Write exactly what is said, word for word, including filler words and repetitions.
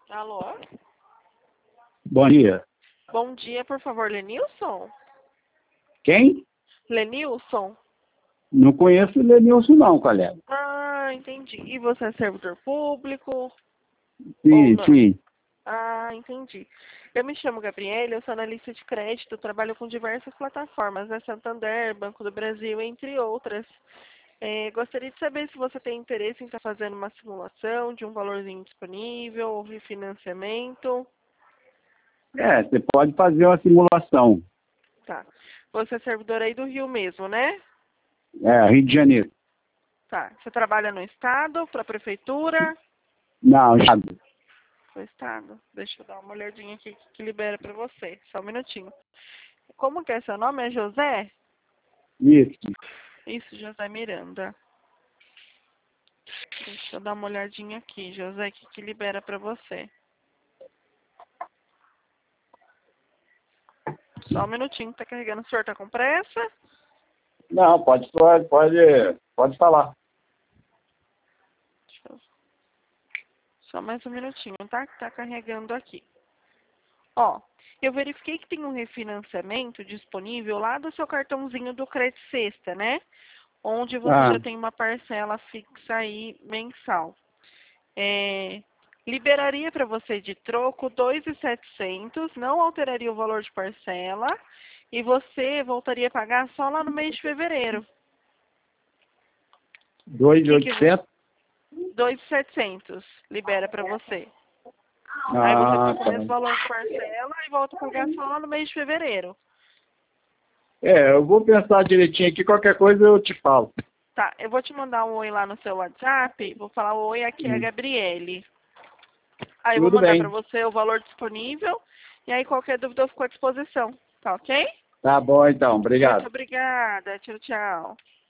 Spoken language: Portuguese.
Alô? Bom dia. Bom dia, por favor, Lenilson? Quem? Lenilson? Não conheço o Lenilson não, colega. Ah, entendi. E você é servidor público? Ou Sim, não? sim. Ah, entendi. Eu me chamo Gabriela, eu sou analista de crédito, trabalho com diversas plataformas, né? Santander, Banco do Brasil, entre outras. É, gostaria de saber se você tem interesse em estar fazendo uma simulação de um valorzinho disponível, ou refinanciamento. É, você pode fazer uma simulação. Tá. Você é servidor aí do Rio mesmo, né? É, Rio de Janeiro. Tá. Você trabalha no estado, para a prefeitura? Não, já. Pro estado. Deixa eu dar uma olhadinha aqui que que libera para você. Só um minutinho. Como que é seu nome? É José? Isso. Isso, José Miranda. Deixa eu dar uma olhadinha aqui, José, que que libera para você. Só um minutinho, tá carregando. O senhor tá com pressa? Não, pode, pode, pode, pode falar. Deixa eu... Só mais um minutinho, tá? Que tá carregando aqui. Ó, eu verifiquei que tem um refinanciamento disponível lá do seu cartãozinho do Crédito Sexta, né? Onde você Ah, já tem uma parcela fixa aí mensal. É, liberaria para você de troco dois mil e setecentos, não alteraria o valor de parcela e você voltaria a pagar só lá no mês de fevereiro. dois mil e Que que oitocentos? dois mil e setecentos libera para você. Aí você Ah, fica com o tá. mesmo valor de parcela e volta a pagar só lá no mês de fevereiro. É, eu vou pensar direitinho aqui, qualquer coisa eu te falo. Tá, eu vou te mandar um oi lá no seu WhatsApp, vou falar oi, aqui é a Hum. Gabriele. Aí eu vou Tudo mandar para bem. você o valor disponível e aí qualquer dúvida eu fico à disposição, tá ok? Tá bom então, Muito obrigado. obrigada, tchau, tchau.